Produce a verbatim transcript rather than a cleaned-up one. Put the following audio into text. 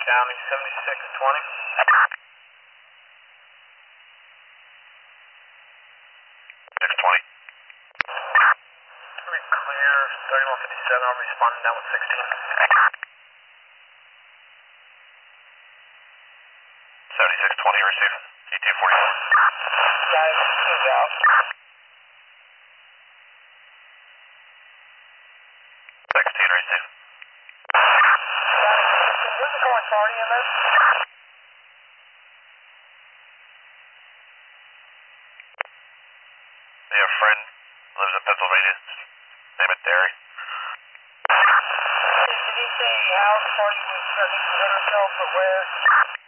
County, seventy-six twenty. six twenty. Pretty clear, thirty-one fifty-seven, I'll be responding down with sixteen. seventy-six twenty, receive. E T forty-four. Guys, sixteen's out. sixteen, receive. Where's the car authority in this? They have a friend, lives in Pennsylvania. Name it Derry. Did he say how far he was, I think, present himself, or where?